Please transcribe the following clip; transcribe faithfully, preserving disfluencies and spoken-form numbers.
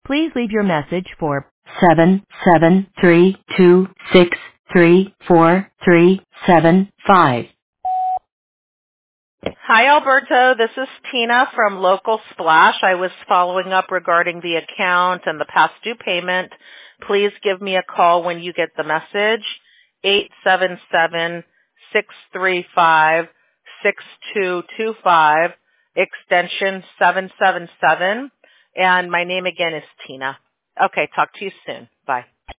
Please leave your message for seven seven three two six three four three seven five. Hi, Alberto. This is Tina from Local Splash. I was following up regarding the account and the past due payment. Please give me a call when you get the message, eight seven seven, six three five, six two two five, extension seven seven seven, and my name again is Tina. Okay, talk to you soon. Bye.